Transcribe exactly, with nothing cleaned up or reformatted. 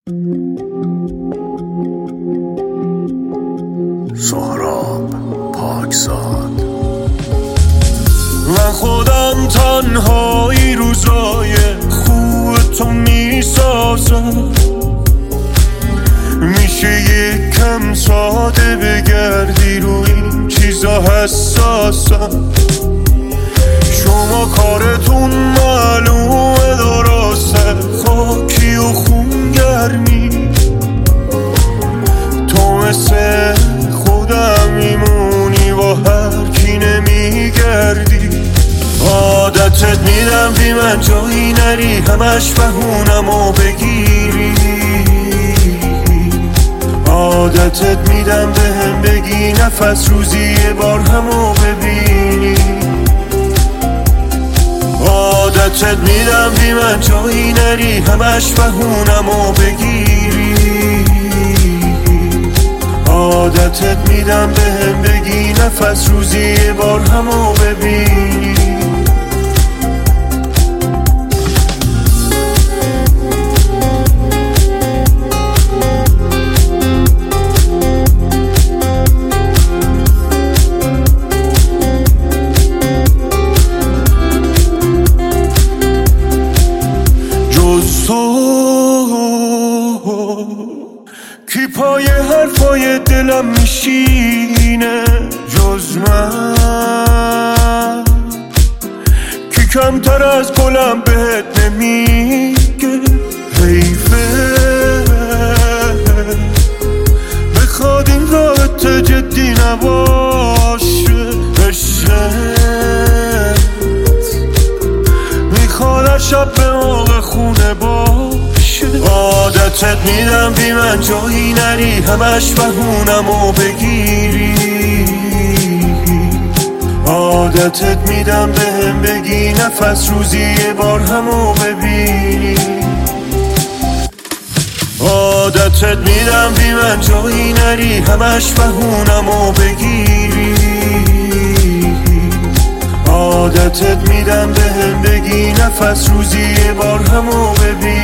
سهراب پاکزاد. من خودم تنهایی روزای خوب تو میسازم، میشه یکم ساده بگردی روی این چیزا حساسم. شما کارتون معلومه درسته، خاکی و خونگرمی، تو مثل خودم میمونی با هر کی نمیگردی. عادتت میدم بی من جایی نری، همش بهونم و بگیری. عادتت میدم به هم بگی نفس روزی یه بار همو ببینی. عادتت میدم بی من جایی نری، همش بهونم و بگیری. عادتت میدم به هم بگی نفس روزی یه بار همو ببینی. جز تو کی پای حرفای دلم میشینه، جز من کی کمتر از گلم بهت نمیگه. حیفه بخواد این رابطه جدی نباشه، عشقت میخواد هر شب به موقع خونه باشه. عادتت میدم بی من جایی نری، همش بهونم و بگیری. عادتت میدم به هم بگی نفس روزی یه بار همو ببینی. عادتت میدم بی من جایی نری، همش بهونم و بگیری. عادتت میدم به هم بگی نفس روزی یه بار همو ببینی.